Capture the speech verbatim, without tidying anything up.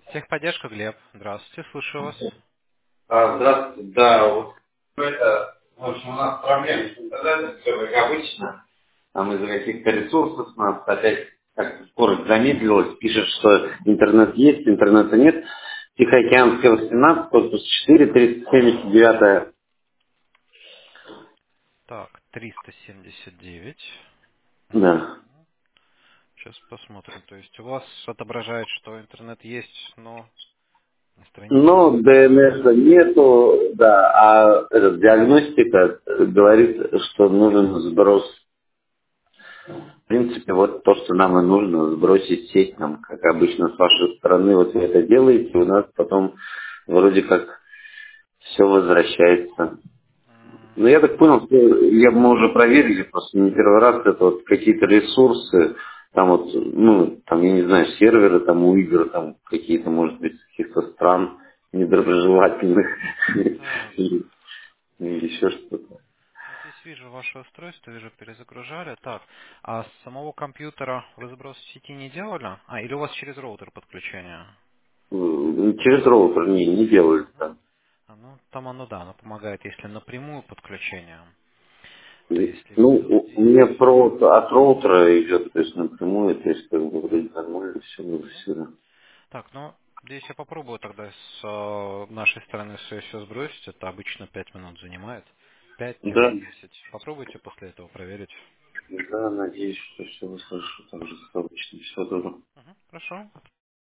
Техподдержка, Глеб. Здравствуйте, слушаю вас. А, здравствуйте, да, вот это, в общем, у нас проблемы с интернетом, все как обычно. Там из-за каких-то ресурсов у нас опять как скорость замедлилась, пишет, что интернет есть, интернета нет. Тихоокеанская восемнадцать, корпус четыре, триста семьдесят девять. Так, триста семьдесят девять. Да. Сейчас посмотрим. То есть у вас отображает, что интернет есть, но на странице Но нет. ДНС нету, да, а этот, диагностика говорит, что нужен сброс. В принципе, вот то, что нам и нужно, сбросить сеть нам, как обычно с вашей стороны, вот вы это делаете, у нас потом вроде как все возвращается. М, Но я так понял, что я, мы уже проверили, просто не первый раз, это вот какие-то ресурсы, там вот, ну, там, я не знаю, серверы там у игр, там какие-то, может быть, с каких-то стран недоброжелательных, Так, или или еще что-то. ну, здесь вижу ваше устройство, вижу, перезагружали. Так, а с самого компьютера вы сброс в сети не делали? А, или у вас через роутер подключение? М, Через роутер не, не делали Мгм. там. А, ну, там оно, да, оно помогает, если напрямую подключение, то И, если Ну, видео у у здесь... меня провод от роутера идет, то есть напрямую, то есть как бы вроде нормально, все, Мгм. все. Так, ну, здесь я попробую тогда с э, нашей стороны все, все сбросить. Это обычно пять минут занимает. Да, Пять-десять. Попробуйте после этого проверить. да, надеюсь, что все хорошо, так же, как обычно, все добро. Мгм, хорошо.